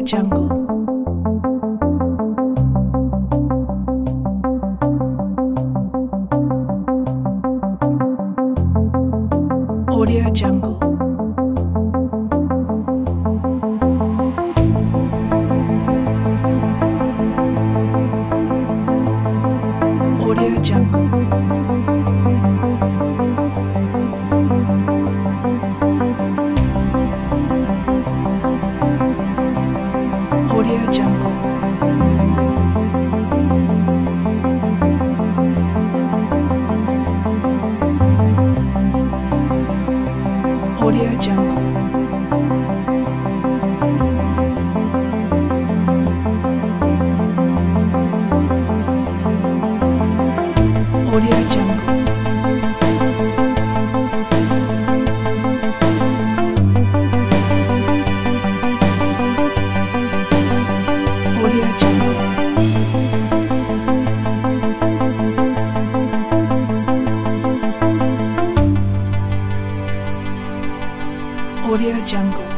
Jungle. Audio Jungle. Audio Jungle. Audio Jungle. Audio Jungle. Audio Jungle. Audio Jungle. Audio Jungle.